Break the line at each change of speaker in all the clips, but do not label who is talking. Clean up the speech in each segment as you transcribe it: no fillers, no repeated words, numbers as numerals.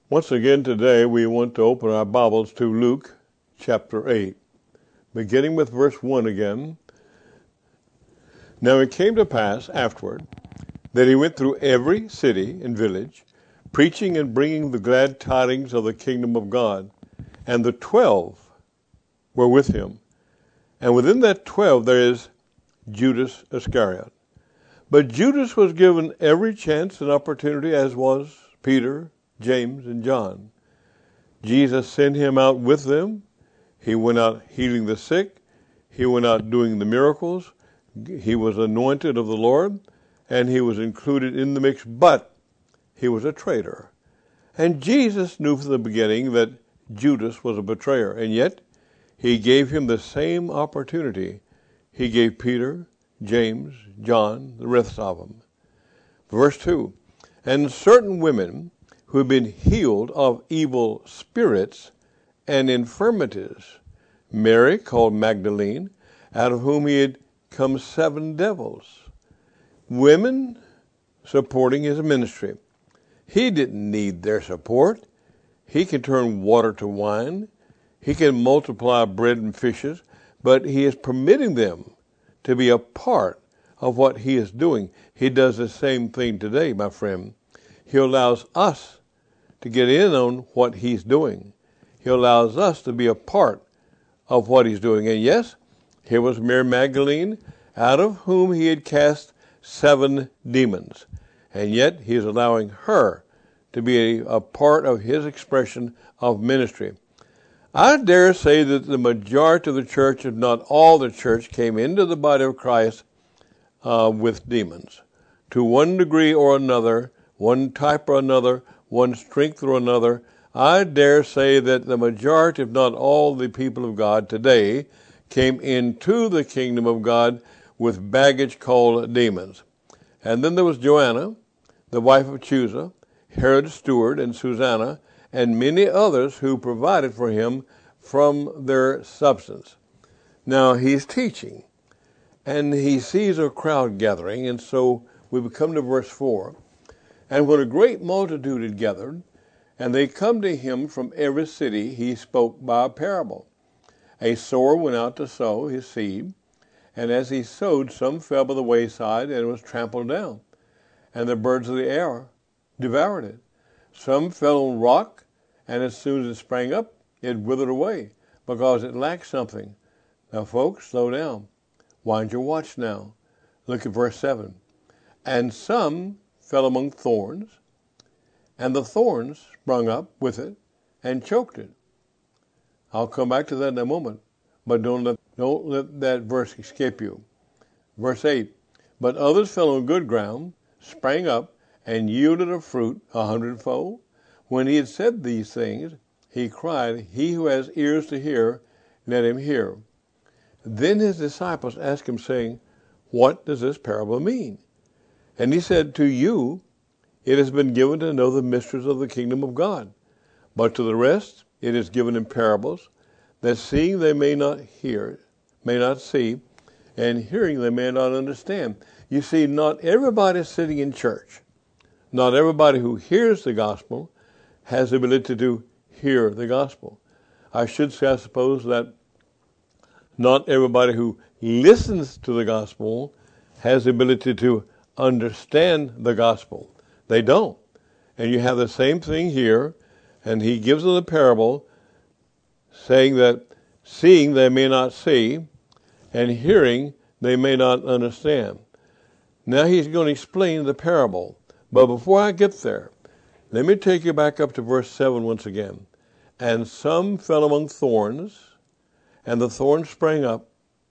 Once again today we want to open our Bibles to Luke chapter 8, beginning with verse 1 again. Now it came to pass afterward that he went through every city and village, preaching and bringing the glad tidings of the kingdom of God. And the 12 were with him. And within that 12 there is Judas Iscariot. But Judas was given every chance and opportunity, as was Peter, James, and John. Jesus sent him out with them. He went out healing the sick. He went out doing the miracles. He was anointed of the Lord, and he was included in the mix, but he was a traitor. And Jesus knew from the beginning that Judas was a betrayer, and yet he gave him the same opportunity he gave Peter, James, John, the rest of them. Verse 2, and certain women who had been healed of evil spirits and infirmities, Mary called Magdalene, out of whom he had come 7 devils. Women supporting his ministry. He didn't need their support. He can turn water to wine. He can multiply bread and fishes, but he is permitting them to be a part of what he is doing. He does the same thing today, my friend. He allows us to get in on what he's doing. He allows us to be a part of what he's doing. And yes, here was Mary Magdalene, out of whom he had cast 7 demons. And yet he is allowing her to be a part of his expression of ministry. I dare say that the majority of the church, if not all the church, came into the body of Christ with demons. To one degree or another, one type or another, one strength or another, I dare say that the majority, if not all the people of God today, came into the kingdom of God with baggage called demons. And then there was Joanna, the wife of Chusa, Herod's steward, and Susanna, and many others who provided for him from their substance. Now he's teaching, and he sees a crowd gathering, and so we come to verse 4. And when a great multitude had gathered, and they come to him from every city, he spoke by a parable. A sower went out to sow his seed, and as he sowed, some fell by the wayside and was trampled down, and the birds of the air devoured it. Some fell on rock, and as soon as it sprang up, it withered away, because it lacked something. Now, folks, slow down. Wind your watch now. Look at verse 7. And some fell among thorns, and the thorns sprung up with it and choked it. I'll come back to that in a moment, but don't let that verse escape you. Verse 8, but others fell on good ground, sprang up, and yielded a fruit 100-fold. When he had said these things, he cried, he who has ears to hear, let him hear. Then his disciples asked him, saying, what does this parable mean? And he said, to you it has been given to know the mysteries of the kingdom of God, but to the rest it is given in parables, that seeing they may not see, and hearing they may not understand. You see, not everybody sitting in church, not everybody who hears the gospel has the ability to hear the gospel. I should say, I suppose, that not everybody who listens to the gospel has the ability to understand the gospel. They don't. And you have the same thing here, and he gives them the parable, saying that seeing they may not see, and hearing they may not understand. Now he's going to explain the parable. But before I get there, let me take you back up to verse 7 once again. And some fell among thorns, and the thorns sprang up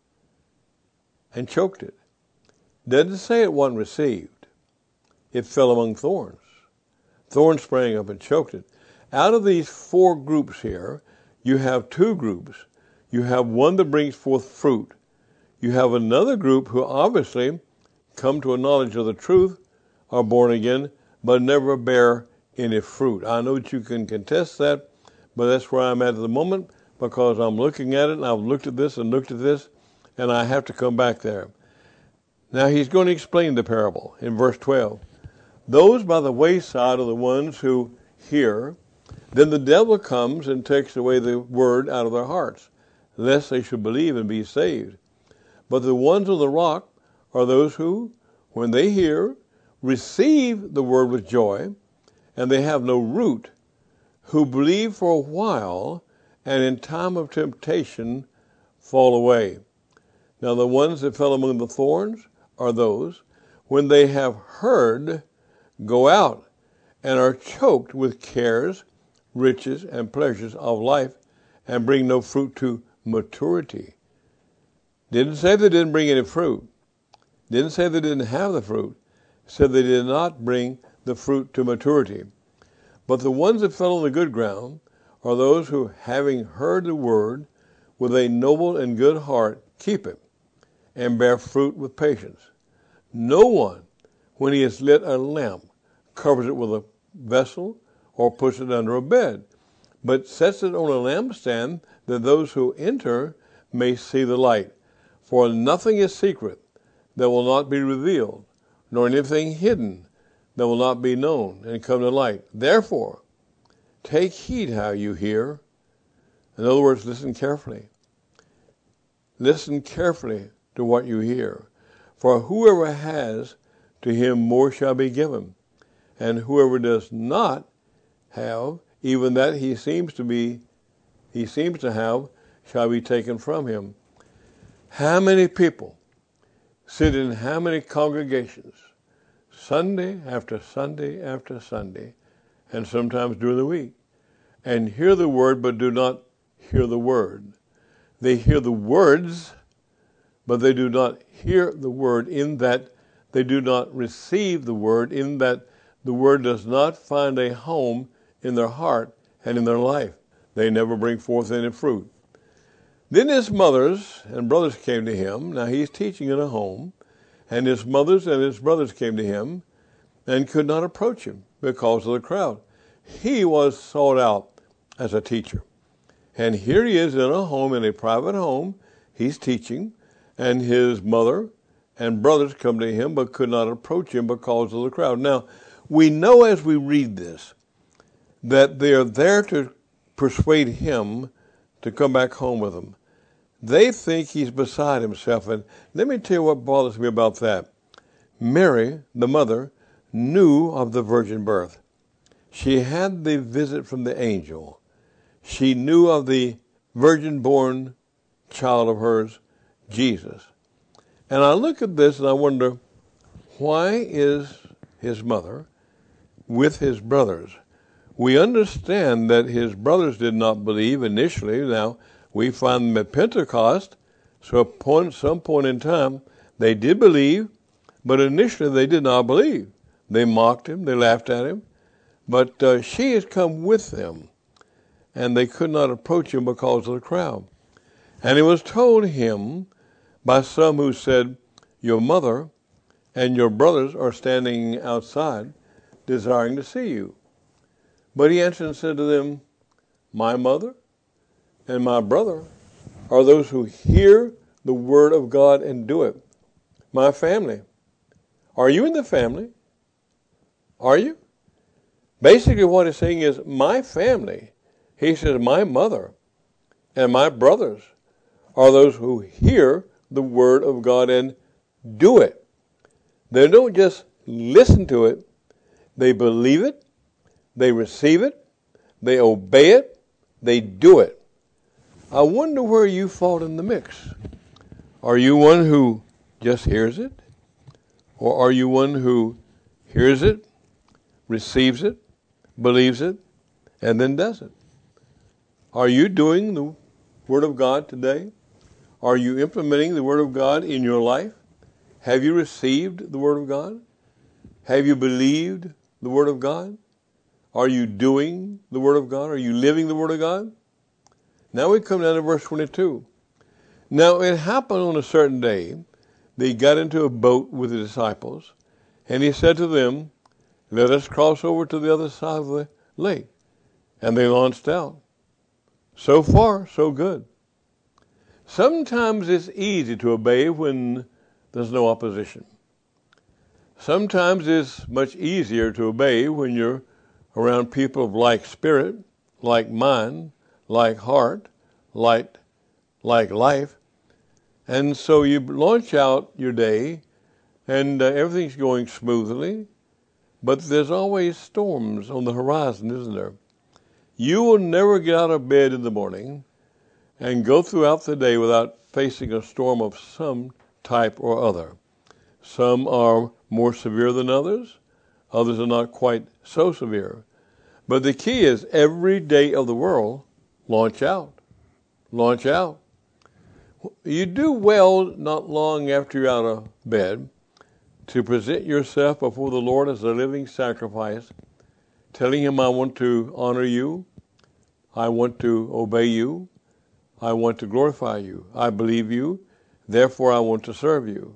and choked it. Doesn't say it wasn't received. It fell among thorns. Thorns sprang up and choked it. Out of these 4 groups here, you have 2 groups. You have one that brings forth fruit. You have another group who obviously come to a knowledge of the truth, are born again, but never bear any fruit. I know that you can contest that, but that's where I'm at the moment, because I'm looking at it, and I've looked at this and looked at this, and I have to come back there. Now he's going to explain the parable in verse 12. Those by the wayside are the ones who hear, Then the devil comes and takes away the word out of their hearts, lest they should believe and be saved. But the ones on the rock are those who, when they hear, receive the word with joy, and they have no root, who believe for a while, and in time of temptation fall away. Now the ones that fell among the thorns are those, when they have heard, go out, and are choked with cares, riches, and pleasures of life, and bring no fruit to maturity. Didn't say they didn't bring any fruit. Didn't say they didn't have the fruit. Said they did not bring the fruit to maturity. But the ones that fell on the good ground are those who, having heard the word, with a noble and good heart, keep it, and bear fruit with patience. No one, when he has lit a lamp, covers it with a vessel or puts it under a bed, but sets it on a lampstand, that those who enter may see the light. For nothing is secret that will not be revealed, nor anything hidden that will not be known and come to light. Therefore, take heed how you hear. In other words, listen carefully. Listen carefully to what you hear. For whoever has, to him more shall be given. And whoever does not have, even that he seems to have, shall be taken from him. How many people sit in how many congregations, Sunday after Sunday after Sunday, and sometimes during the week, and hear the word but do not hear the word? They hear the words, but they do not hear the word, in that they do not receive the word, in that the word does not find a home in their heart and in their life. They never bring forth any fruit. Then his mothers and brothers came to him. Now he's teaching in a home, and his mothers and his brothers came to him and could not approach him because of the crowd. He was sought out as a teacher. And here he is in a home, in a private home. He's teaching, and his mother and brothers come to him but could not approach him because of the crowd. Now, we know as we read this that they are there to persuade him to come back home with them. They think he's beside himself. And let me tell you what bothers me about that. Mary, the mother, knew of the virgin birth. She had the visit from the angel. She knew of the virgin-born child of hers, Jesus. And I look at this and I wonder, why is his mother with his brothers? We understand that his brothers did not believe initially. Now, we find them at Pentecost, so at some point in time, they did believe, but initially they did not believe. They mocked him, they laughed at him, but she has come with them, and they could not approach him because of the crowd. And it was told him by some who said, your mother and your brothers are standing outside, desiring to see you. But he answered and said to them, my mother and my brother are those who hear the word of God and do it. My family. Are you in the family? Are you? Basically what he's saying is, my family, he says, my mother and my brothers are those who hear the word of God and do it. They don't just listen to it, they believe it, they receive it, they obey it, they do it. I wonder where you fall in the mix. Are you one who just hears it? Or are you one who hears it, receives it, believes it, and then does it? Are you doing the Word of God today? Are you implementing the Word of God in your life? Have you received the Word of God? Have you believed the Word of God? Are you doing the Word of God? Are you living the Word of God? Now we come down to verse 22. Now it happened on a certain day, they got into a boat with the disciples, and he said to them, let us cross over to the other side of the lake. And they launched out. So far, so good. Sometimes it's easy to obey when there's no opposition. Sometimes it's much easier to obey when you're around people of like spirit, like mind, like heart, like life. And so you launch out your day, and everything's going smoothly, but there's always storms on the horizon, isn't there? You will never get out of bed in the morning and go throughout the day without facing a storm of some type or other. Some are more severe than others. Others are not quite so severe. But the key is every day of the world, launch out. Launch out. You do well not long after you're out of bed to present yourself before the Lord as a living sacrifice, telling Him, I want to honor you, I want to obey you, I want to glorify you, I believe you, therefore I want to serve you.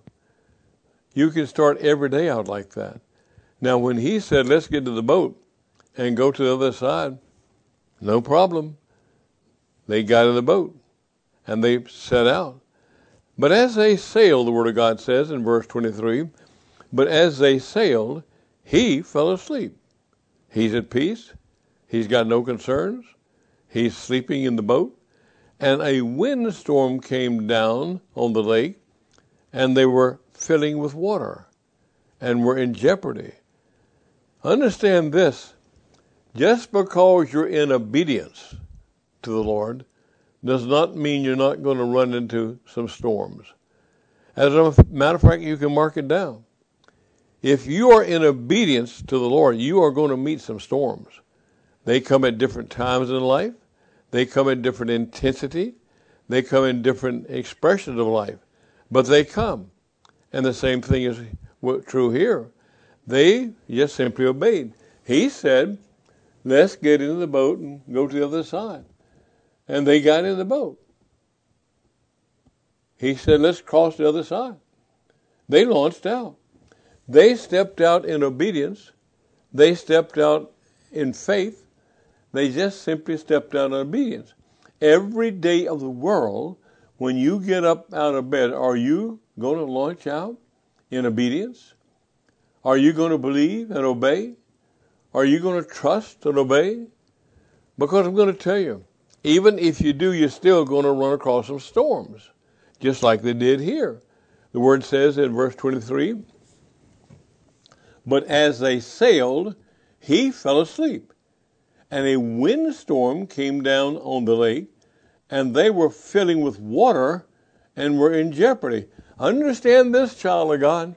You can start every day out like that. Now when He said, let's get to the boat and go to the other side, no problem. They got in the boat and they set out. But as they sailed, the Word of God says in verse 23, but as they sailed, he fell asleep. He's at peace. He's got no concerns. He's sleeping in the boat. And a windstorm came down on the lake, and they were filling with water and were in jeopardy. Understand this. Just because you're in obedience to the Lord does not mean you're not going to run into some storms. As a matter of fact, you can mark it down. If you are in obedience to the Lord, you are going to meet some storms. They come at different times in life. They come at different intensity. They come in different expressions of life. But they come. And the same thing is true here. They just simply obeyed. He said, let's get into the boat and go to the other side. And they got in the boat. He said, let's cross the other side. They launched out. They stepped out in obedience. They stepped out in faith. They just simply stepped out in obedience. Every day of the world, when you get up out of bed, are you going to launch out in obedience? Are you going to believe and obey? Are you going to trust and obey? Because I'm going to tell you, even if you do, you're still going to run across some storms, just like they did here. The word says in verse 23, but as they sailed, he fell asleep, and a windstorm came down on the lake, and they were filling with water and were in jeopardy. Understand this, child of God.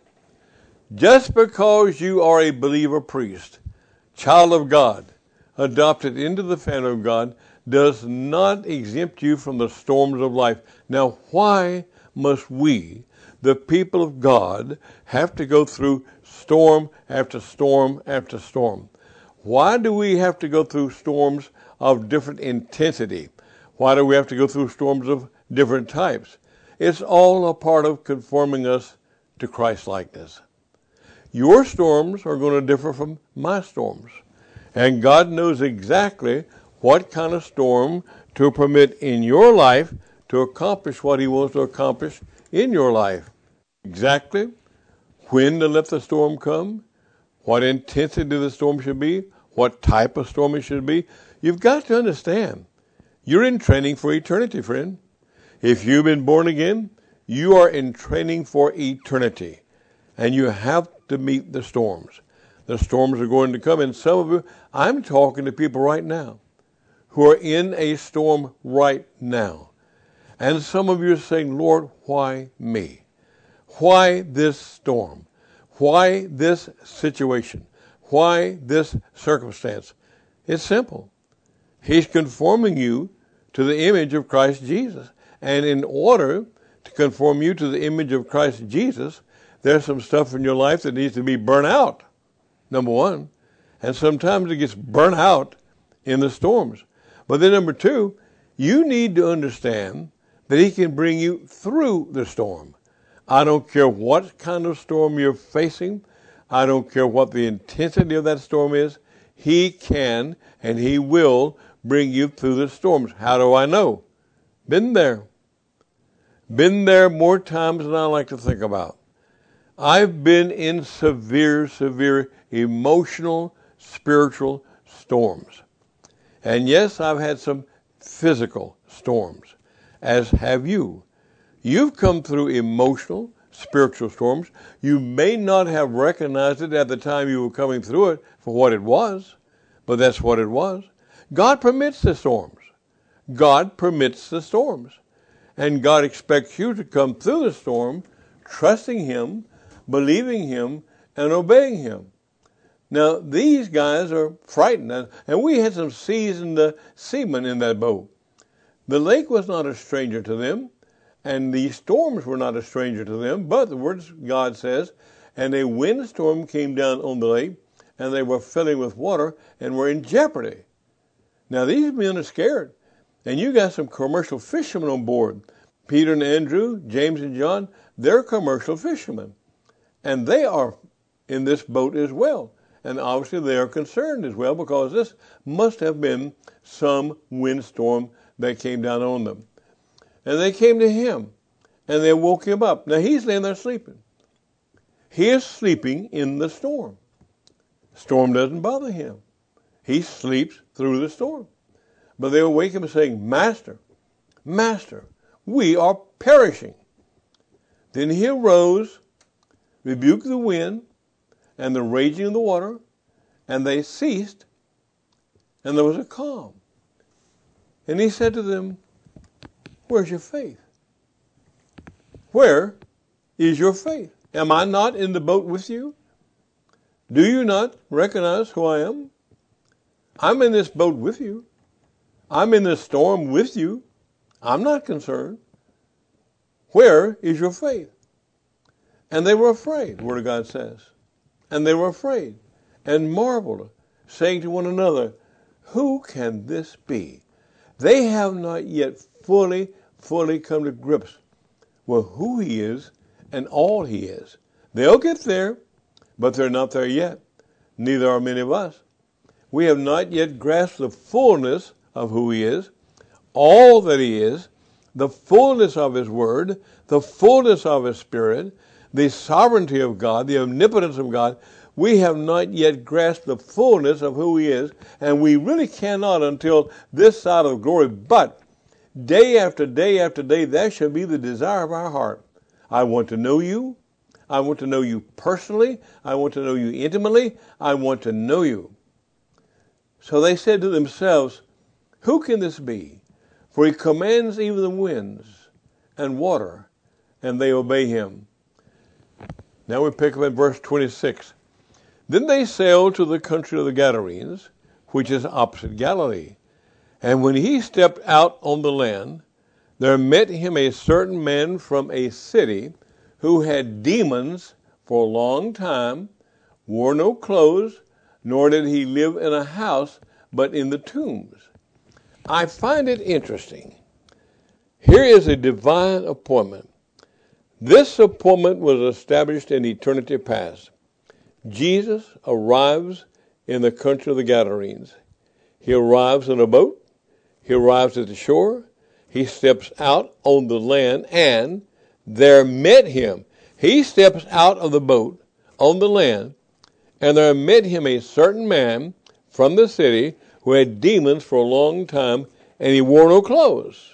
Just because you are a believer priest, child of God, adopted into the family of God, does not exempt you from the storms of life. Now, why must we, the people of God, have to go through storm after storm after storm? Why do we have to go through storms of different intensity? Why do we have to go through storms of different types? It's all a part of conforming us to Christ-likeness. Your storms are going to differ from my storms. And God knows exactly what kind of storm to permit in your life to accomplish what He wants to accomplish in your life. Exactly when to let the storm come, what intensity the storm should be, what type of storm it should be. You've got to understand, you're in training for eternity, friend. If you've been born again, you are in training for eternity. And you have to meet the storms. The storms are going to come. And some of you, I'm talking to people right now who are in a storm right now. And some of you are saying, Lord, why me? Why this storm? Why this situation? Why this circumstance? It's simple. He's conforming you to the image of Christ Jesus. And in order to conform you to the image of Christ Jesus, there's some stuff in your life that needs to be burnt out, number one. And sometimes it gets burnt out in the storms. But then number two, you need to understand that He can bring you through the storm. I don't care what kind of storm you're facing. I don't care what the intensity of that storm is. He can and He will bring you through the storms. How do I know? Been there. Been there more times than I like to think about. I've been in severe emotional, spiritual storms. And yes, I've had some physical storms, as have you. You've come through emotional, spiritual storms. You may not have recognized it at the time you were coming through it for what it was, but that's what it was. God permits the storms. God permits the storms. And God expects you to come through the storm, trusting Him, believing Him, and obeying Him. Now, these guys are frightened, and we had some seasoned seamen in that boat. The lake was not a stranger to them, and the storms were not a stranger to them, but the word of God says, and a windstorm came down on the lake, and they were filling with water and were in jeopardy. Now, these men are scared, and you got some commercial fishermen on board. Peter and Andrew, James and John, they're commercial fishermen, and they are in this boat as well. And obviously they are concerned as well, because this must have been some windstorm that came down on them. And they came to him, and they woke him up. Now he's laying there sleeping. He is sleeping in the storm. Storm doesn't bother him. He sleeps through the storm. But they awake him saying, Master, Master, we are perishing. Then he arose, rebuked the wind, and the raging of the water, and they ceased, and there was a calm. And he said to them, where's your faith? Where is your faith? Am I not in the boat with you? Do you not recognize who I am? I'm in this boat with you. I'm in this storm with you. I'm not concerned. Where is your faith? And they were afraid, the Word of God says. And they were afraid and marveled, saying to one another, who can this be? They have not yet fully come to grips with who he is and all he is. They'll get there, but they're not there yet. Neither are many of us. We have not yet grasped the fullness of who he is, all that he is, the fullness of his word, the fullness of his spirit, the sovereignty of God, the omnipotence of God. We have not yet grasped the fullness of who he is, and we really cannot until this side of glory. But day after day after day, that should be the desire of our heart. I want to know you. I want to know you personally. I want to know you intimately. I want to know you. So they said to themselves, who can this be? For he commands even the winds and water, and they obey him. Now we pick up at verse 26. Then they sailed to the country of the Gadarenes, which is opposite Galilee. And when he stepped out on the land, there met him a certain man from a city who had demons for a long time, wore no clothes, nor did he live in a house, but in the tombs. I find it interesting. Here is a divine appointment. This appointment was established in eternity past. Jesus arrives in the country of the Gadarenes. He arrives in a boat. He arrives at the shore. He steps out on the land, and there met him. He steps out of the boat on the land, and there met him a certain man from the city who had demons for a long time, and he wore no clothes.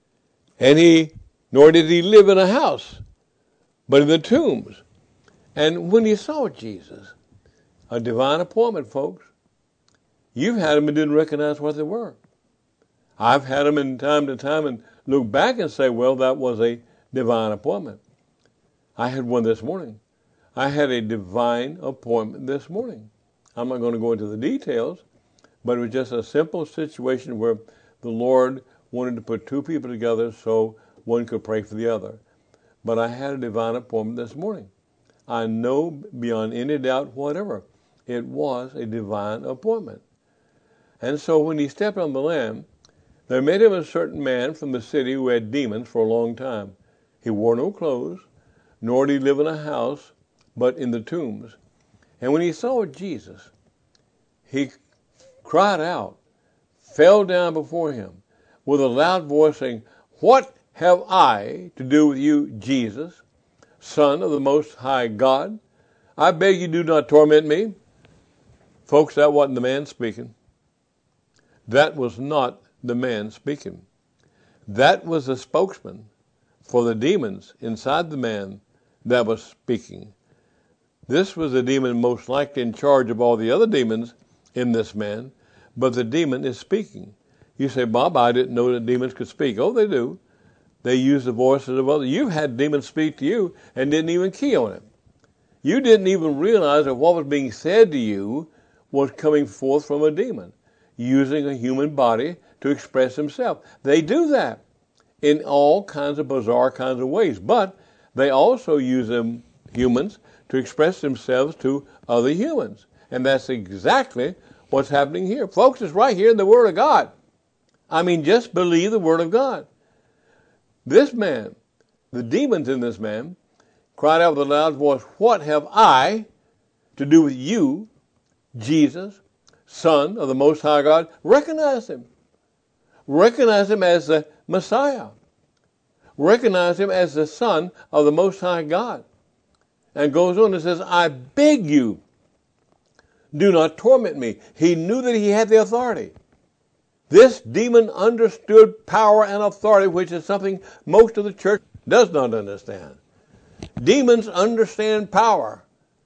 Nor did he live in a house, but in the tombs. And when he saw Jesus, a divine appointment, folks, you've had them and didn't recognize what they were. I've had them in time to time and look back and say, well, that was a divine appointment. I had one this morning. I had a divine appointment this morning. I'm not going to go into the details, but it was just a simple situation where the Lord wanted to put two people together so one could pray for the other. But I had a divine appointment this morning. I know beyond any doubt whatever, it was a divine appointment. And so when he stepped on the land, there met him a certain man from the city who had demons for a long time. He wore no clothes, nor did he live in a house, but in the tombs. And when he saw Jesus, he cried out, fell down before him with a loud voice saying, what have I to do with you, Jesus, Son of the Most High God? I beg you, do not torment me. Folks, that wasn't the man speaking. that was not the man speaking. That was the spokesman for the demons inside the man that was speaking. This was the demon most likely in charge of all the other demons in this man, but the demon is speaking. You say, Bob, I didn't know that demons could speak. Oh, they do. They use the voices of others. You've had demons speak to you and didn't even key on it. You didn't even realize that what was being said to you was coming forth from a demon, using a human body to express himself. They do that in all kinds of bizarre kinds of ways, but they also use them, humans, to express themselves to other humans. And that's exactly what's happening here. Folks, it's right here in the Word of God. I mean, just believe the Word of God. This man, the demons in this man, cried out with a loud voice, what have I to do with you, Jesus, Son of the Most High God? Recognize him. Recognize him as the Messiah. Recognize him as the Son of the Most High God. And goes on and says, I beg you, do not torment me. He knew that he had the authority. This demon understood power and authority, which is something most of the church does not understand. Demons understand power.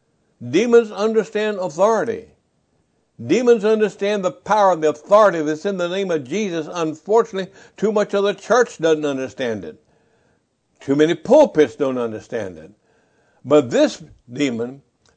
Demons understand authority. Demons understand the power and the authority that's in the name of Jesus. Unfortunately, too much of the church doesn't understand it. Too many pulpits don't understand it. But this demon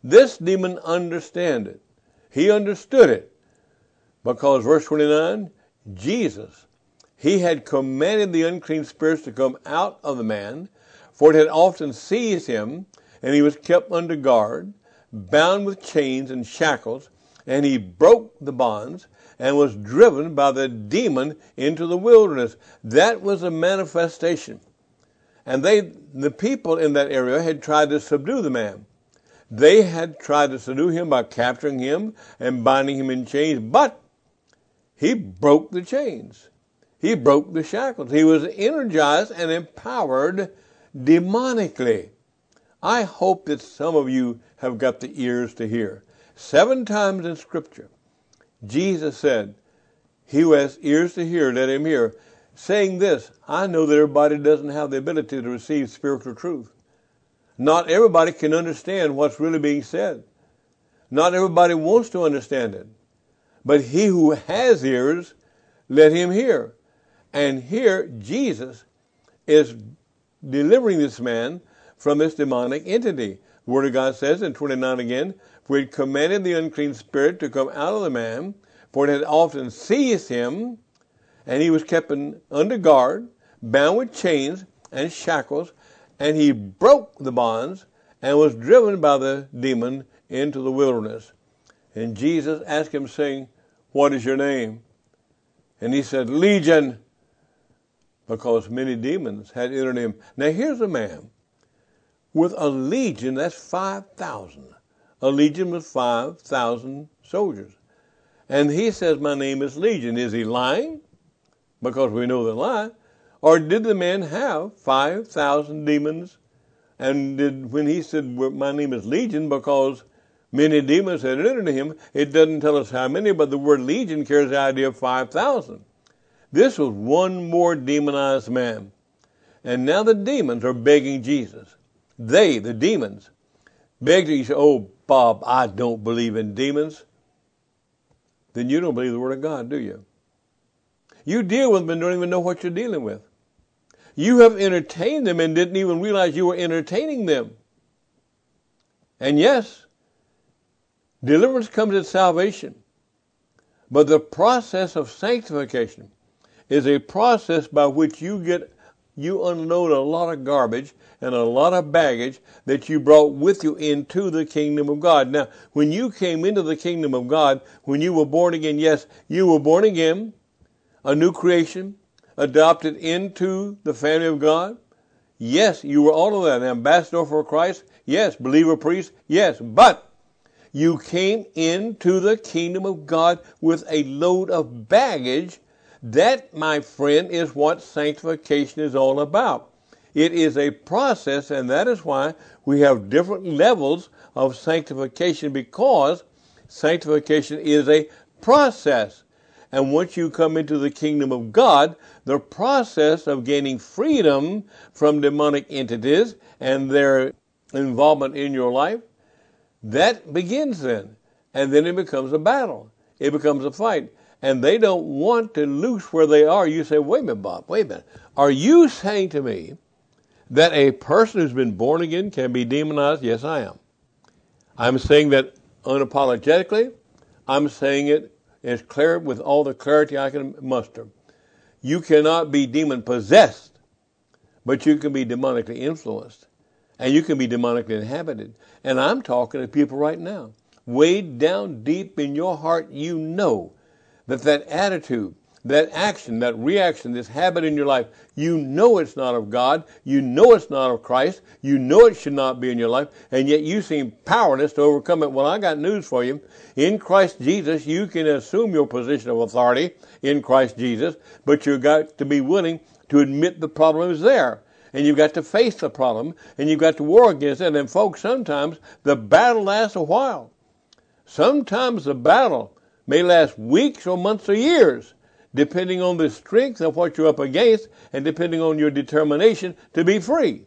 understand it. He understood it. Because verse 29, Jesus, he had commanded the unclean spirits to come out of the man, for it had often seized him, and he was kept under guard, bound with chains and shackles, and he broke the bonds and was driven by the demon into the wilderness. That was a manifestation. And the people in that area had tried to subdue the man. They had tried to subdue him by capturing him and binding him in chains, but he broke the chains. He broke the shackles. He was energized and empowered demonically. I hope that some of you have got the ears to hear. 7 times in Scripture, Jesus said, he who has ears to hear, let him hear. Saying this, I know that everybody doesn't have the ability to receive spiritual truth. Not everybody can understand what's really being said. Not everybody wants to understand it. But he who has ears, let him hear. And here, Jesus is delivering this man from this demonic entity. The Word of God says in 29 again, for he had commanded the unclean spirit to come out of the man, for it had often seized him, and he was kept under guard, bound with chains and shackles, and he broke the bonds and was driven by the demon into the wilderness. And Jesus asked him, saying, what is your name? And he said, Legion, because many demons had entered him. Now here's a man with a legion, that's 5,000. A legion with 5,000 soldiers. And he says, my name is Legion. Is he lying? Because we know they lie. Or did the man have 5,000 demons? And when he said, my name is Legion, because many demons had entered him, it doesn't tell us how many, but the word legion carries the idea of 5,000. This was one more demonized man. And now the demons are begging Jesus. They, the demons, begged him. You say, oh, Bob, I don't believe in demons. Then you don't believe the Word of God, do you? You deal with them and don't even know what you're dealing with. You have entertained them and didn't even realize you were entertaining them. And yes, deliverance comes at salvation. But the process of sanctification is a process by which you unload a lot of garbage and a lot of baggage that you brought with you into the kingdom of God. Now, when you came into the kingdom of God, when you were born again, yes, you were born again, a new creation, adopted into the family of God. Yes, you were all of that. An ambassador for Christ. Yes, believer, priest. Yes, but you came into the kingdom of God with a load of baggage. That, my friend, is what sanctification is all about. It is a process, and that is why we have different levels of sanctification, because sanctification is a process. And once you come into the kingdom of God, the process of gaining freedom from demonic entities and their involvement in your life, that begins then. And then it becomes a battle. It becomes a fight. And they don't want to loose where they are. You say, wait a minute, Bob, wait a minute. Are you saying to me that a person who's been born again can be demonized? Yes, I am. I'm saying that unapologetically. I'm saying it as clear with all the clarity I can muster. You cannot be demon possessed, but you can be demonically influenced. And you can be demonically inhabited. And I'm talking to people right now. Way down deep in your heart, you know that attitude, that action, that reaction, this habit in your life, you know it's not of God, you know it's not of Christ, you know it should not be in your life, and yet you seem powerless to overcome it. Well, I got news for you. In Christ Jesus, you can assume your position of authority in Christ Jesus, but you've got to be willing to admit the problem is there. And you've got to face the problem, and you've got to war against it. And folks, sometimes the battle lasts a while. Sometimes the battle may last weeks or months or years, depending on the strength of what you're up against and depending on your determination to be free.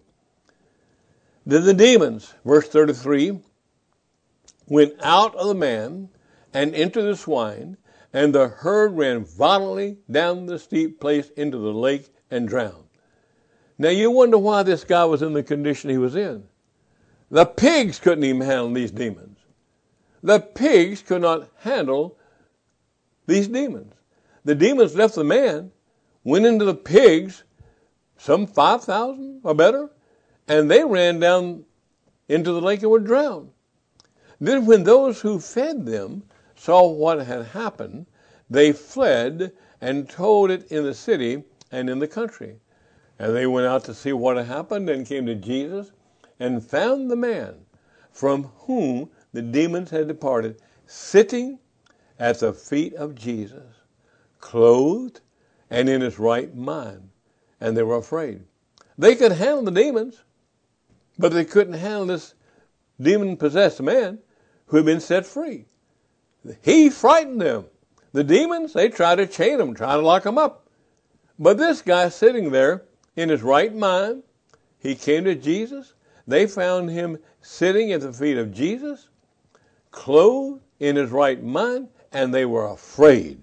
Then the demons, verse 33, went out of the man and into the swine, and the herd ran violently down the steep place into the lake and drowned. Now you wonder why this guy was in the condition he was in. The pigs couldn't even handle these demons. The pigs could not handle these demons. The demons left the man, went into the pigs, some 5,000 or better, and they ran down into the lake and were drowned. Then when those who fed them saw what had happened, they fled and told it in the city and in the country. And they went out to see what had happened and came to Jesus and found the man from whom the demons had departed, sitting at the feet of Jesus, clothed and in his right mind. And they were afraid. They could handle the demons, but they couldn't handle this demon-possessed man who had been set free. He frightened them. The demons, they tried to chain him, try to lock him up. But this guy sitting there in his right mind, he came to Jesus. They found him sitting at the feet of Jesus, clothed in his right mind, and they were afraid.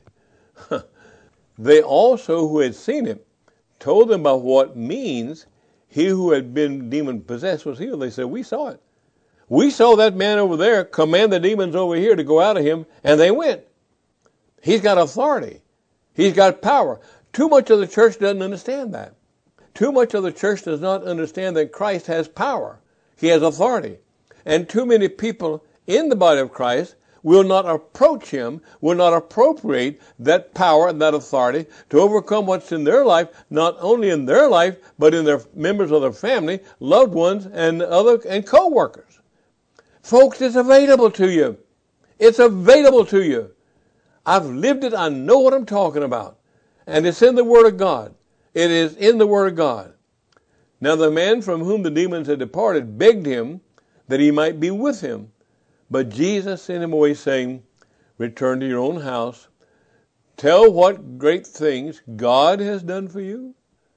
They also, who had seen him, told them about what means he who had been demon-possessed was healed. They said, we saw it. We saw that man over there command the demons over here to go out of him, and they went. He's got authority. He's got power. Too much of the church doesn't understand that. Too much of the church does not understand that Christ has power. He has authority. And too many people in the body of Christ will not approach him, will not appropriate that power and that authority to overcome what's in their life, not only in their life, but in their members of their family, loved ones, and co-workers. Folks, it's available to you. It's available to you. I've lived it. I know what I'm talking about. And it's in the Word of God. It is in the Word of God. Now the man from whom the demons had departed begged him that he might be with him. But Jesus sent him away, saying, return to your own house. Tell what great things God has done for you.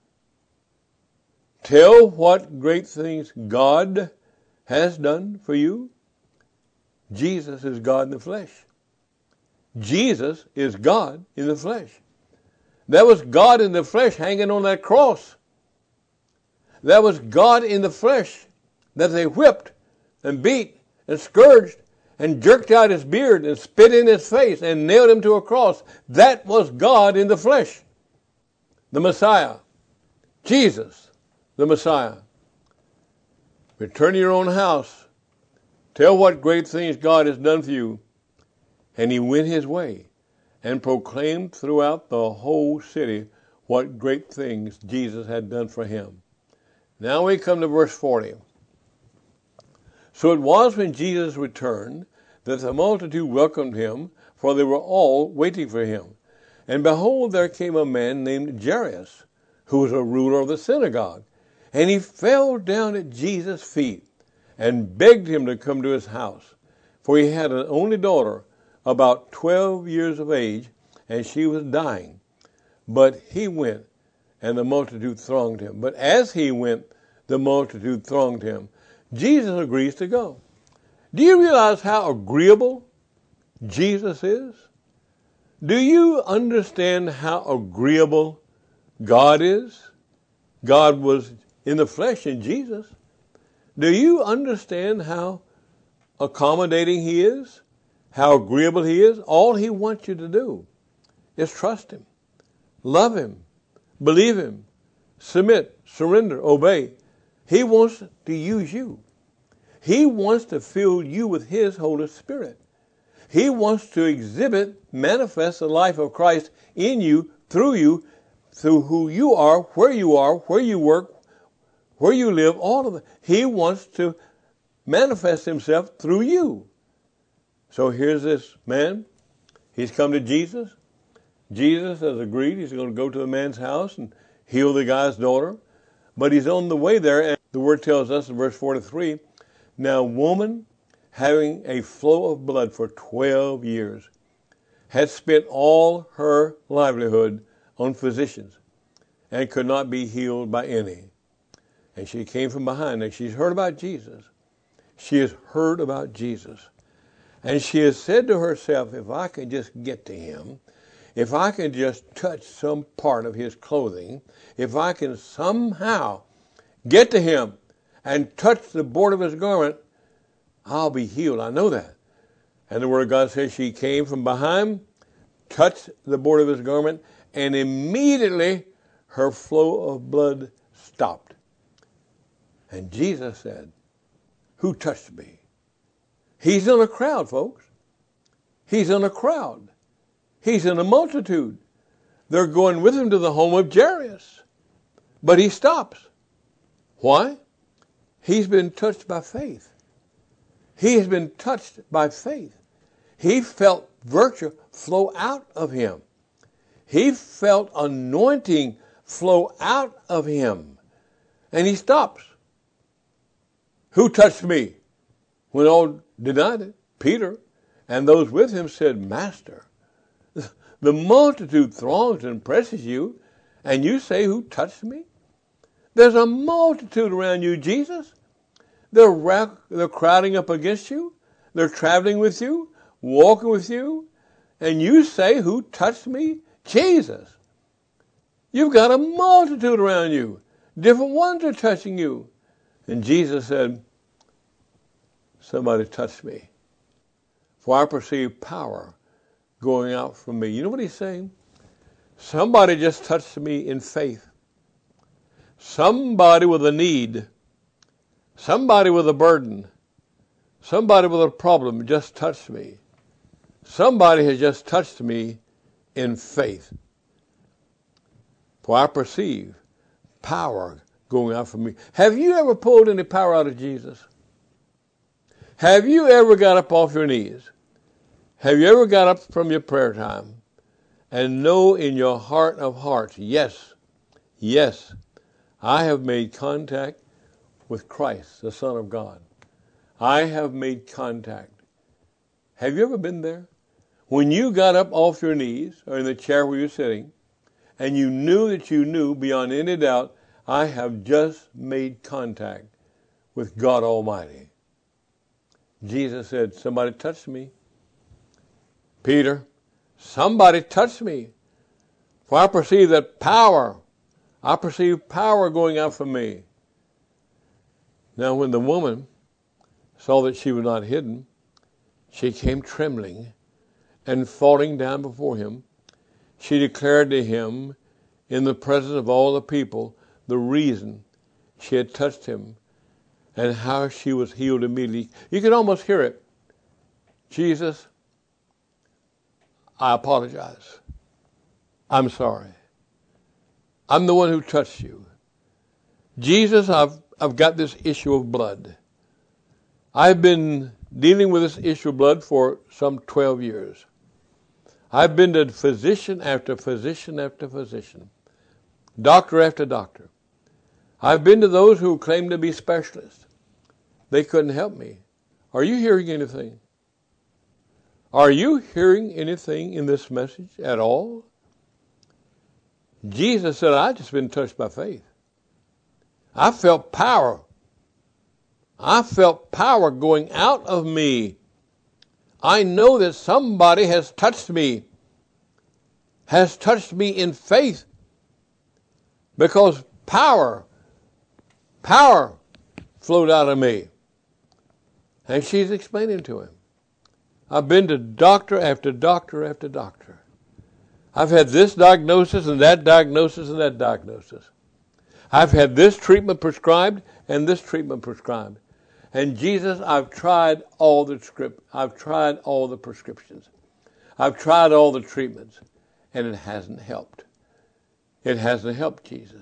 Tell what great things God has done for you. Jesus is God in the flesh. Jesus is God in the flesh. That was God in the flesh hanging on that cross. That was God in the flesh that they whipped and beat and scourged and jerked out his beard and spit in his face and nailed him to a cross. That was God in the flesh. The Messiah. Jesus, the Messiah. Return to your own house. Tell what great things God has done for you. And he went his way and proclaimed throughout the whole city what great things Jesus had done for him. Now we come to verse 40. So it was when Jesus returned that the multitude welcomed him, for they were all waiting for him. And behold, there came a man named Jairus, who was a ruler of the synagogue. And he fell down at Jesus' feet and begged him to come to his house. For he had an only daughter, about 12 years of age, and she was dying. But he went, and the multitude thronged him. But as he went, the multitude thronged him. Jesus agrees to go. Do you realize how agreeable Jesus is? Do you understand how agreeable God is? God was in the flesh in Jesus. Do you understand how accommodating he is? How agreeable he is? All he wants you to do is trust him, love him, believe him, submit, surrender, obey. He wants to use you. He wants to fill you with his Holy Spirit. He wants to exhibit, manifest the life of Christ in you, through who you are, where you work, where you live, all of it. He wants to manifest himself through you. So here's this man. He's come to Jesus. Jesus has agreed. He's going to go to the man's house and heal the guy's daughter. But he's on the way there, and the word tells us in verse 43, now woman having a flow of blood for 12 years had spent all her livelihood on physicians and could not be healed by any. And she came from behind, and she's heard about Jesus. She has heard about Jesus. And she has said to herself, if I can just get to him, if I can just touch some part of his clothing, if I can somehow get to him and touch the border of his garment, I'll be healed. I know that. And the Word of God says she came from behind, touched the border of his garment, and immediately her flow of blood stopped. And Jesus said, who touched me? He's in a crowd, folks. He's in a crowd. He's in a multitude. They're going with him to the home of Jairus. But he stops. Why? He's been touched by faith. He has been touched by faith. He felt virtue flow out of him. He felt anointing flow out of him. And he stops. Who touched me? When all denied it, Peter and those with him said, Master, the multitude throngs and presses you, and you say, who touched me? There's a multitude around you, Jesus. They're crowding up against you. They're traveling with you, walking with you, and you say, who touched me? Jesus. You've got a multitude around you. Different ones are touching you. And Jesus said, somebody touched me, for I perceive power going out from me. You know what he's saying? Somebody just touched me in faith. Somebody with a need, somebody with a burden, somebody with a problem just touched me. Somebody has just touched me in faith. For I perceive power going out from me. Have you ever pulled any power out of Jesus? Have you ever got up off your knees? Have you ever got up from your prayer time and know in your heart of hearts, yes, I have made contact with Christ, the Son of God. I have made contact. Have you ever been there? When you got up off your knees or in the chair where you're sitting, and you knew that you knew beyond any doubt, I have just made contact with God Almighty. Jesus said, somebody touched me. Peter, somebody touched me. For I perceive that power. I perceive power going out from me. Now when the woman saw that she was not hidden, she came trembling and falling down before him. She declared to him in the presence of all the people the reason she had touched him and how she was healed immediately. You can almost hear it. Jesus, I apologize. I'm sorry. I'm the one who touched you. Jesus, I've got this issue of blood. I've been dealing with this issue of blood for some 12 years. I've been to physician after physician after physician, doctor after doctor. I've been to those who claim to be specialists. They couldn't help me. Are you hearing anything? Are you hearing anything in this message at all? Jesus said, I've just been touched by faith. I felt power. I felt power going out of me. I know that somebody has touched me in faith, because power flowed out of me. And she's explaining to him, I've been to doctor after doctor after doctor. I've had this diagnosis and that diagnosis and that diagnosis. I've had this treatment prescribed and this treatment prescribed. And Jesus, I've tried all the I've tried all the prescriptions. I've tried all the treatments, and it hasn't helped. It hasn't helped, Jesus.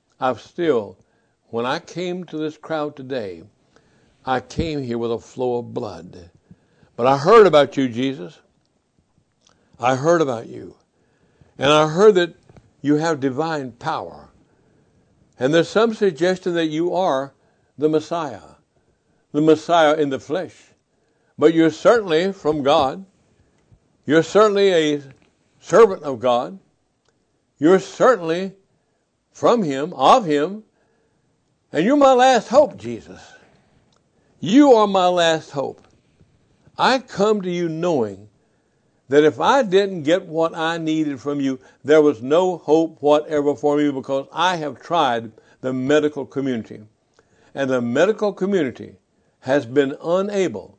When I came to this crowd today, I came here with a flow of blood. But I heard about you, Jesus. I heard about you. And I heard that you have divine power. And there's some suggestion that you are the Messiah in the flesh. But you're certainly from God. You're certainly a servant of God. You're certainly from Him, of Him. And you're my last hope, Jesus. You are my last hope. I come to you knowing that if I didn't get what I needed from you, there was no hope whatever for me, because I have tried the medical community. And the medical community has been unable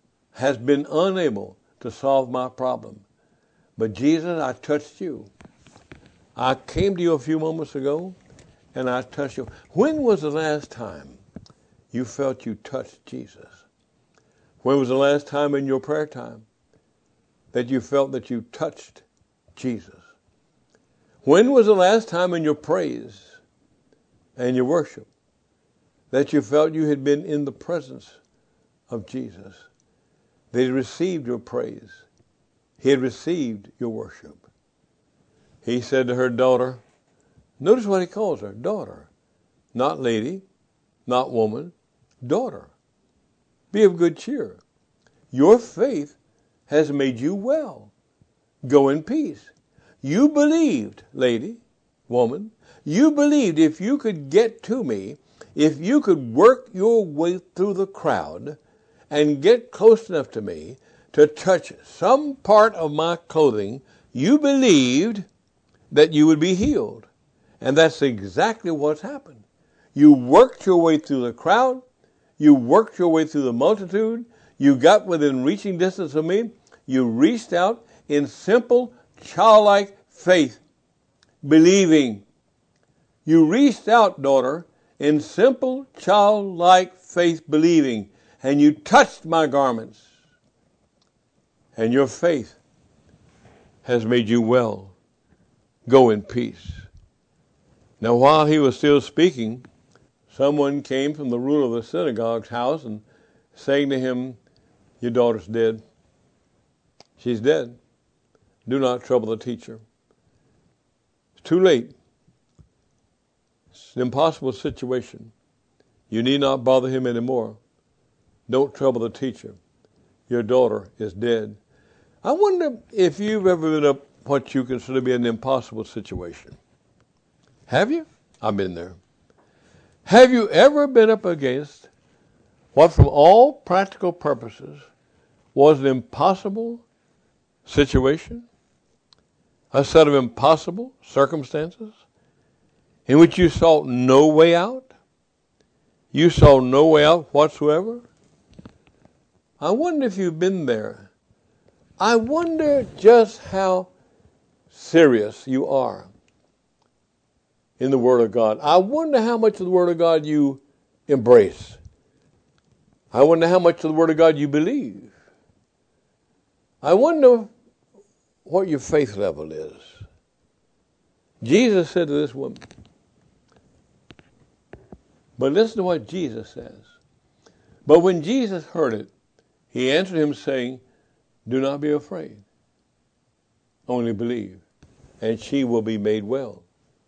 to solve my problem. But Jesus, I touched you. I came to you a few moments ago, and I touched you. When was the last time you felt you touched Jesus? When was the last time in your prayer time that you felt that you touched Jesus? When was the last time in your praise and your worship that you felt you had been in the presence of Jesus? They had received your praise. He had received your worship. He said to her, daughter, notice what he calls her, daughter. Not lady, not woman, daughter. Be of good cheer. Your faith has made you well. Go in peace. You believed, lady, woman. You believed if you could get to me, if you could work your way through the crowd and get close enough to me to touch some part of my clothing, you believed that you would be healed. And that's exactly what's happened. You worked your way through the crowd. You worked your way through the multitude. You got within reaching distance of me. You reached out in simple, childlike faith, believing. You reached out, daughter, in simple, childlike faith, believing. And you touched my garments. And your faith has made you well. Go in peace. Now, while he was still speaking, someone came from the ruler of the synagogue's house and saying to him, your daughter's dead. She's dead. Do not trouble the teacher. It's too late. It's an impossible situation. You need not bother him anymore. Don't trouble the teacher. Your daughter is dead. I wonder if you've ever been up what you consider to be an impossible situation. Have you? I've been there. Have you ever been up against what from all practical purposes was an impossible situation? A set of impossible circumstances in which you saw no way out? You saw no way out whatsoever? I wonder if you've been there. I wonder just how serious you are in the Word of God. I wonder how much of the Word of God you embrace. I wonder how much of the Word of God you believe. I wonder what your faith level is. Jesus said to this woman, but listen to what Jesus says. But when Jesus heard it, he answered him saying, do not be afraid. Only believe, and she will be made well.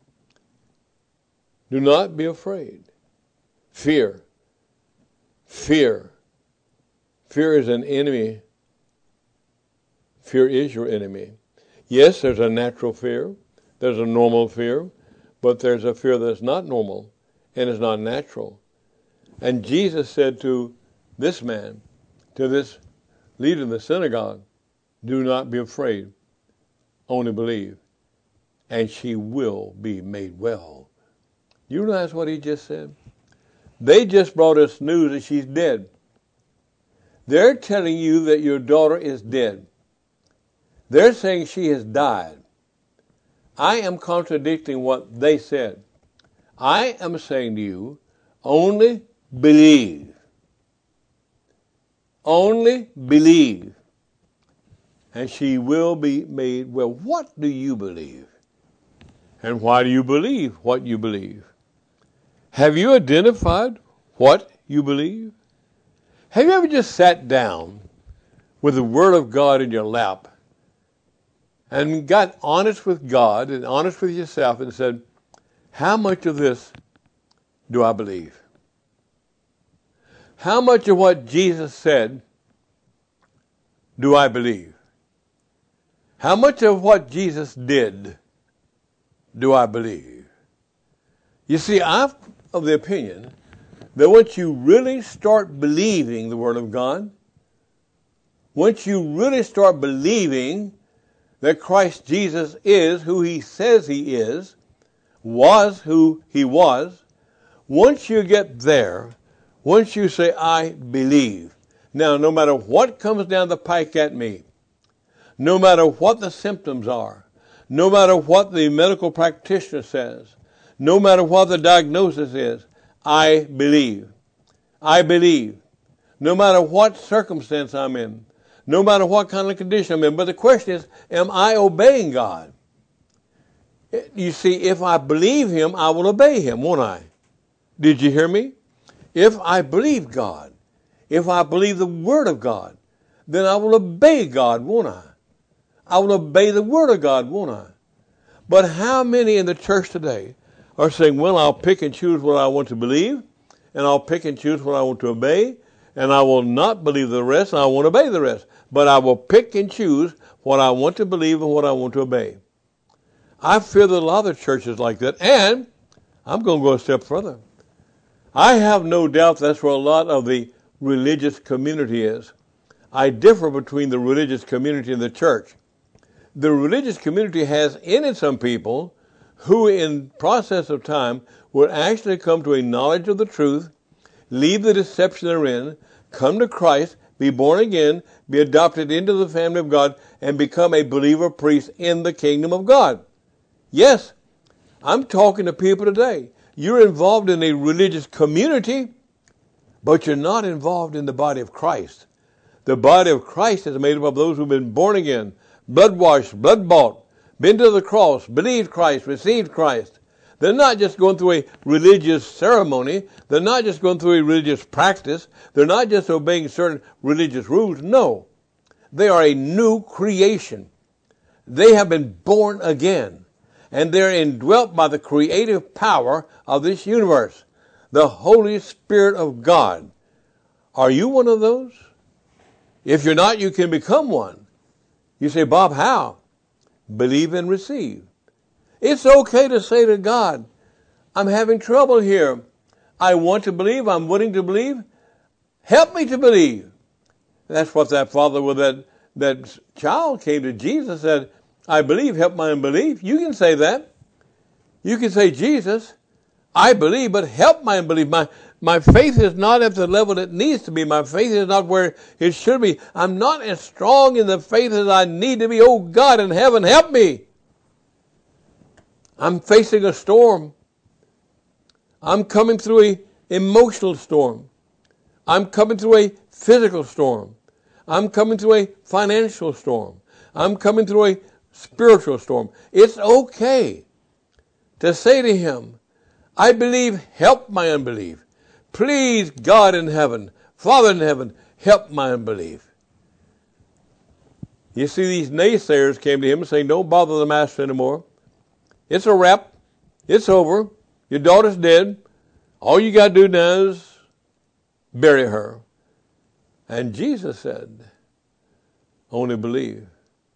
Do not be afraid. Fear. Fear. Fear is an enemy Fear is your enemy. Yes, there's a natural fear. There's a normal fear. But there's a fear that's not normal and is not natural. And Jesus said to this man, to this leader in the synagogue, do not be afraid, only believe, and she will be made well. You realize what he just said? They just brought us news that she's dead. They're telling you that your daughter is dead. They're saying she has died. I am contradicting what they said. I am saying to you, only believe. Only believe. And she will be made well. What do you believe? And why do you believe what you believe? Have you identified what you believe? Have you ever just sat down with the Word of God in your lap and got honest with God and honest with yourself and said, how much of this do I believe? How much of what Jesus said do I believe? How much of what Jesus did do I believe? You see, I'm of the opinion that once you really start believing the Word of God, once you really start believing that Christ Jesus is who He says He is, was who He was, once you get there, once you say, I believe. Now, no matter what comes down the pike at me, no matter what the symptoms are, no matter what the medical practitioner says, no matter what the diagnosis is, I believe. I believe. No matter what circumstance I'm in, no matter what kind of condition I'm in. But the question is, am I obeying God? You see, if I believe Him, I will obey Him, won't I? Did you hear me? If I believe God, if I believe the Word of God, then I will obey God, won't I? I will obey the Word of God, won't I? But how many in the church today are saying, well, I'll pick and choose what I want to believe, and I'll pick and choose what I want to obey, and I will not believe the rest, and I won't obey the rest. But I will pick and choose what I want to believe and what I want to obey. I fear that a lot of churches like that, and I'm going to go a step further. I have no doubt that's where a lot of the religious community is. I differ between the religious community and the church. The religious community has in it some people who in process of time would actually come to a knowledge of the truth, leave the deception they're in, come to Christ, be born again, be adopted into the family of God, and become a believer priest in the kingdom of God. Yes, I'm talking to people today. You're involved in a religious community, but you're not involved in the body of Christ. The body of Christ is made up of those who've been born again, blood-washed, blood-bought, been to the cross, believed Christ, received Christ. They're not just going through a religious ceremony. They're not just going through a religious practice. They're not just obeying certain religious rules. No, they are a new creation. They have been born again, and they're indwelt by the creative power of this universe, the Holy Spirit of God. Are you one of those? If you're not, you can become one. You say, Bob, how? Believe and receive. It's okay to say to God, I'm having trouble here. I want to believe. I'm willing to believe. Help me to believe. That's what that father with that child came to Jesus and said, I believe, help my unbelief. You can say that. You can say, Jesus, I believe, but help my unbelief. My faith is not at the level it needs to be. My faith is not where it should be. I'm not as strong in the faith as I need to be. Oh God in heaven, help me. I'm facing a storm. I'm coming through an emotional storm. I'm coming through a physical storm. I'm coming through a financial storm. I'm coming through a spiritual storm. It's okay to say to Him, I believe, help my unbelief. Please, God in heaven, Father in heaven, help my unbelief. You see, these naysayers came to Him saying, don't bother the Master anymore. It's a wrap. It's over. Your daughter's dead. All you got to do now is bury her. And Jesus said, only believe.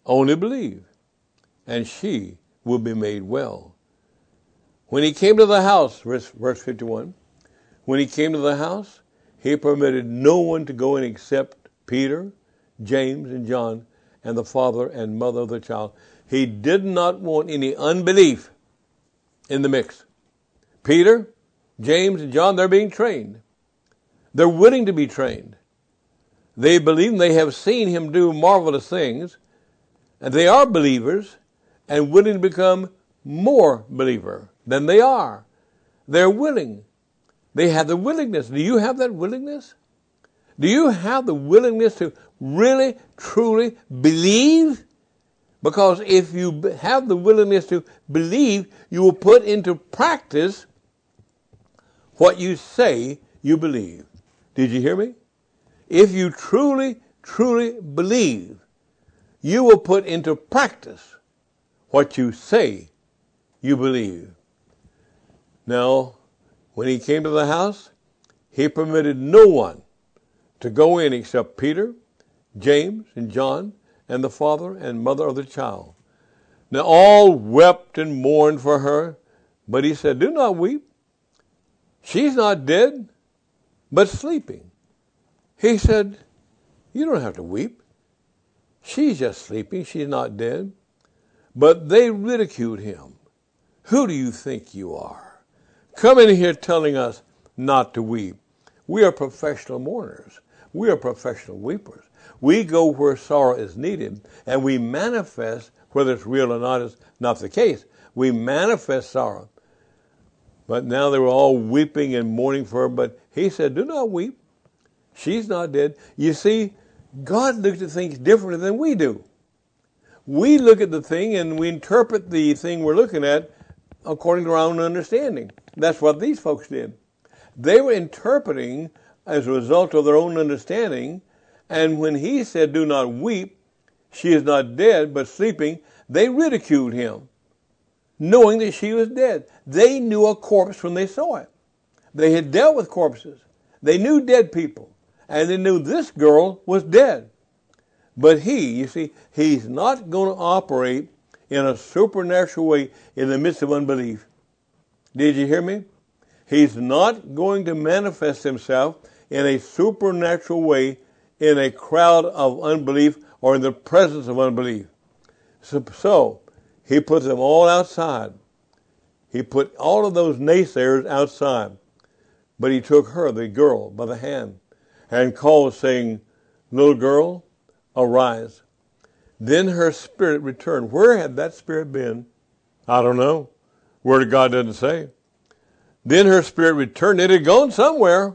Only believe, and she will be made well. When he came to the house, verse 51, when he came to the house, he permitted no one to go in except Peter, James, and John, and the father and mother of the child. He did not want any unbelief in the mix. Peter, James, and John, they're being trained. They're willing to be trained. They believe, and they have seen him do marvelous things, and they are believers and willing to become more believer than they are. They're willing. They have the willingness. Do you have that willingness? Do you have the willingness to really, truly believe? Because if you have the willingness to believe, you will put into practice what you say you believe. Did you hear me? If you truly, truly believe, you will put into practice what you say you believe. Now, when he came to the house, he permitted no one to go in except Peter, James, and John, and the father and mother of the child. Now all wept and mourned for her, but he said, do not weep. She's not dead, but sleeping. He said, you don't have to weep. She's just sleeping. She's not dead. But they ridiculed him. Who do you think you are? Come in here telling us not to weep. We are professional mourners. We are professional weepers. We go where sorrow is needed, and we manifest, whether it's real or not is not the case. We manifest sorrow. But now they were all weeping and mourning for her, but he said, do not weep. She's not dead. You see, God looks at things differently than we do. We look at the thing and we interpret the thing we're looking at according to our own understanding. That's what these folks did. They were interpreting as a result of their own understanding, and when he said, do not weep, she is not dead but sleeping, they ridiculed him, knowing that she was dead. They knew a corpse when they saw it. They had dealt with corpses. They knew dead people, and they knew this girl was dead. But you see, he's not going to operate in a supernatural way in the midst of unbelief. Did you hear me? He's not going to manifest himself in a supernatural way in a crowd of unbelief or in the presence of unbelief. So he put them all outside. He put all of those naysayers outside. But he took her, the girl, by the hand and called, saying, little girl, arise. Then her spirit returned. Where had that spirit been? I don't know. Word of God doesn't say. Then her spirit returned. It had gone somewhere.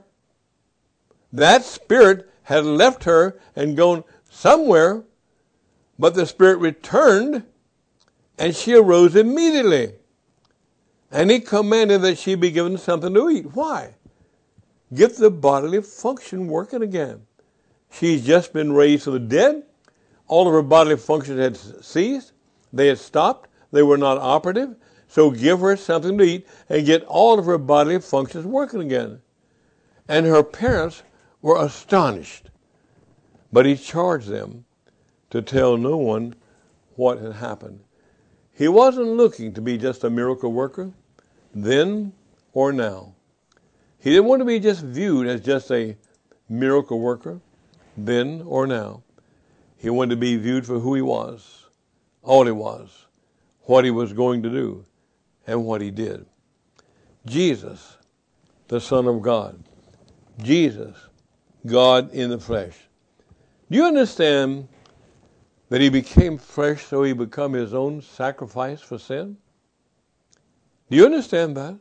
That spirit had left her and gone somewhere, but the spirit returned, and she arose immediately. And he commanded that she be given something to eat. Why? Get the bodily function working again. She's just been raised from the dead. All of her bodily functions had ceased. They had stopped. They were not operative. So give her something to eat and get all of her bodily functions working again. And her parents were astonished. But he charged them to tell no one what had happened. He wasn't looking to be just a miracle worker then or now. He didn't want to be just viewed as just a miracle worker then or now. He wanted to be viewed for who he was, all he was, what he was going to do, and what he did. Jesus, the Son of God. Jesus, God in the flesh. Do you understand that he became flesh so he become his own sacrifice for sin? Do you understand that?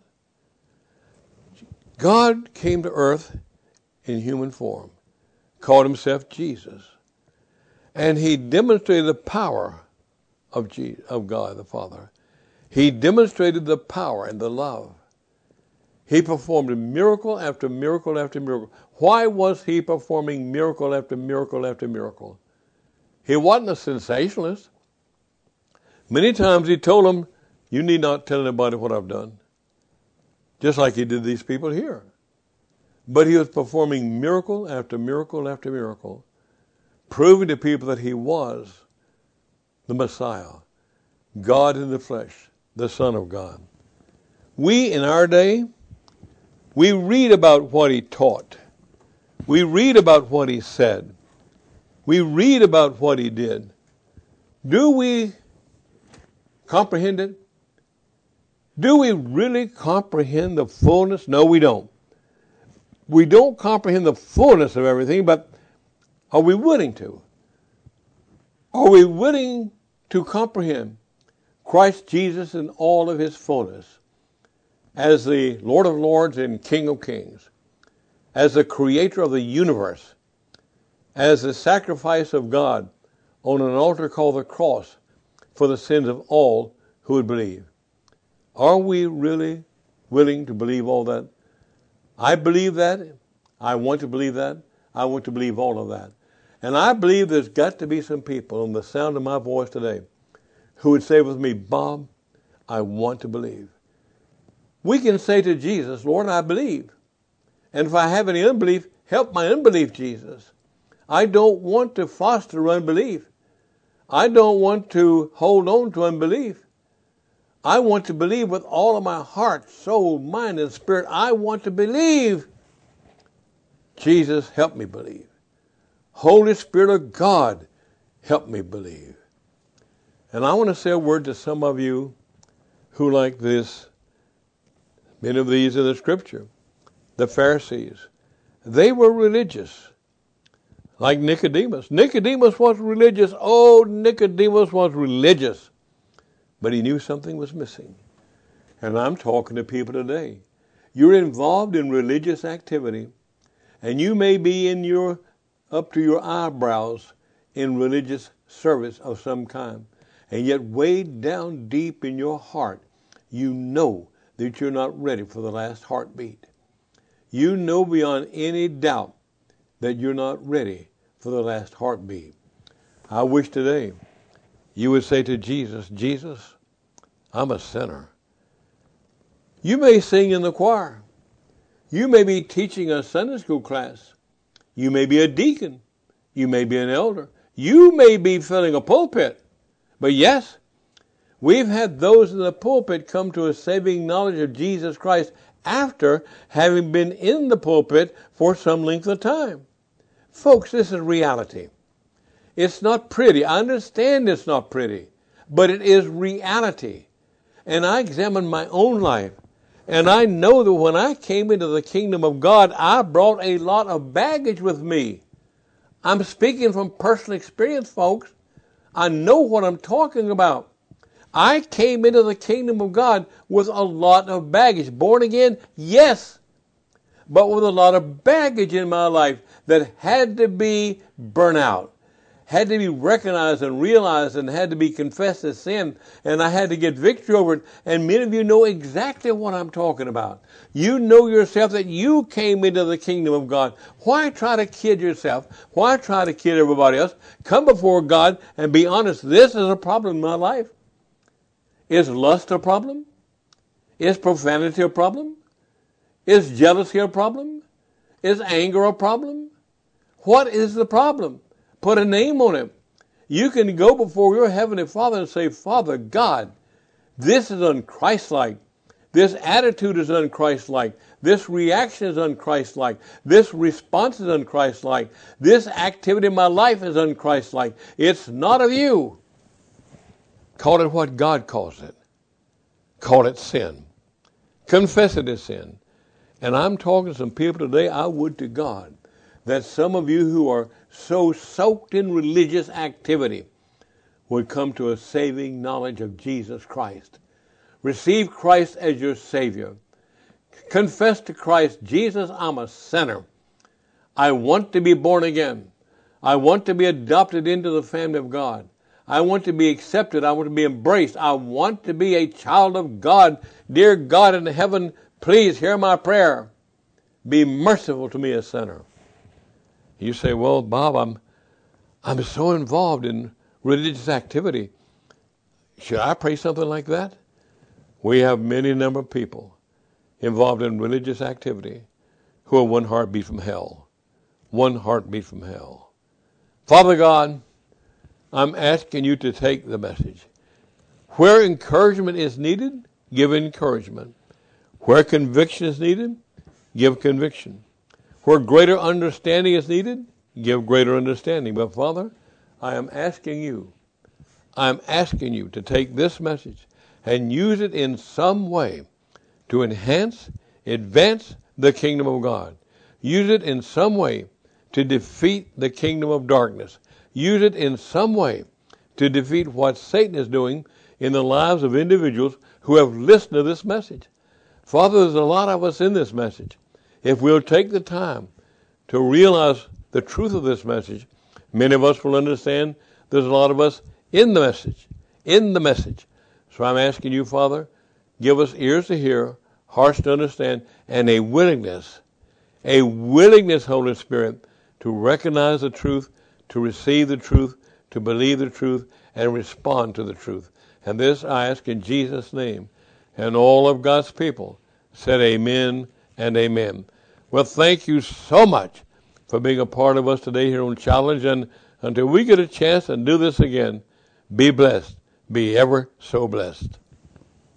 God came to earth in human form, called himself Jesus, and he demonstrated the power of God the Father. He demonstrated the power and the love. He performed miracle after miracle after miracle. Why was he performing miracle after miracle after miracle? He wasn't a sensationalist. Many times he told them, you need not tell anybody what I've done. Just like he did these people here. But he was performing miracle after miracle after miracle, proving to people that he was the Messiah, God in the flesh, the Son of God. We, in our day, we read about what he taught. We read about what he said. We read about what he did. Do we comprehend it? Do we really comprehend the fullness? No, we don't. We don't comprehend the fullness of everything, but are we willing to? Are we willing to comprehend Christ Jesus in all of his fullness as the Lord of Lords and King of Kings, as the creator of the universe, as the sacrifice of God on an altar called the cross for the sins of all who would believe? Are we really willing to believe all that? I believe that. I want to believe that. I want to believe all of that. And I believe there's got to be some people on the sound of my voice today who would say with me, Bob, I want to believe. We can say to Jesus, Lord, I believe. And if I have any unbelief, help my unbelief, Jesus. I don't want to foster unbelief. I don't want to hold on to unbelief. I want to believe with all of my heart, soul, mind, and spirit. I want to believe. Jesus, help me believe. Holy Spirit of God, help me believe. And I want to say a word to some of you who like this. Many of these in the scripture. The Pharisees. They were religious. Like Nicodemus. Nicodemus was religious. Oh, Nicodemus was religious. But he knew something was missing. And I'm talking to people today. You're involved in religious activity. And you may be up to your eyebrows in religious service of some kind. And yet way down deep in your heart, you know that you're not ready for the last heartbeat. You know beyond any doubt that you're not ready for the last heartbeat. I wish today you would say to Jesus, Jesus, I'm a sinner. You may sing in the choir. You may be teaching a Sunday school class. You may be a deacon. You may be an elder. You may be filling a pulpit. But yes, we've had those in the pulpit come to a saving knowledge of Jesus Christ after having been in the pulpit for some length of time. Folks, this is reality. It's not pretty. I understand it's not pretty, but it is reality. And I examine my own life, and I know that when I came into the kingdom of God, I brought a lot of baggage with me. I'm speaking from personal experience, folks. I know what I'm talking about. I came into the kingdom of God with a lot of baggage. Born again, yes, but with a lot of baggage in my life that had to be burnt out, had to be recognized and realized, and had to be confessed as sin, and I had to get victory over it. And many of you know exactly what I'm talking about. You know yourself that you came into the kingdom of God. Why try to kid yourself? Why try to kid everybody else? Come before God and be honest. This is a problem in my life. Is lust a problem? Is profanity a problem? Is jealousy a problem? Is anger a problem? What is the problem? Put a name on it. You can go before your Heavenly Father and say, Father God, this is unchristlike. This attitude is unchristlike. This reaction is unchristlike. This response is unchristlike. This activity in my life is unchristlike. It's not of you. Call it what God calls it. Call it sin. Confess it as sin. And I'm talking to some people today, I would to God, that some of you who are so soaked in religious activity would come to a saving knowledge of Jesus Christ. Receive Christ as your Savior. Confess to Christ, Jesus, I'm a sinner. I want to be born again. I want to be adopted into the family of God. I want to be accepted. I want to be embraced. I want to be a child of God. Dear God in heaven, please hear my prayer. Be merciful to me, a sinner. You say, well, Bob, I'm so involved in religious activity. Should I pray something like that? We have many number of people involved in religious activity who are one heartbeat from hell. One heartbeat from hell. Father God, I'm asking you to take the message. Where encouragement is needed, give encouragement. Where conviction is needed, give conviction. Where greater understanding is needed, give greater understanding. But Father, I am asking you to take this message and use it in some way to enhance, advance the kingdom of God. Use it in some way to defeat the kingdom of darkness. Use it in some way to defeat what Satan is doing in the lives of individuals who have listened to this message. Father, there's a lot of us in this message. If we'll take the time to realize the truth of this message, many of us will understand there's a lot of us in the message. So I'm asking you, Father, give us ears to hear, hearts to understand, and a willingness, Holy Spirit, to recognize the truth, to receive the truth, to believe the truth, and respond to the truth. And this I ask in Jesus' name. And all of God's people said amen and amen. Well, thank you so much for being a part of us today here on Challenge. And until we get a chance and do this again, be blessed. Be ever so blessed.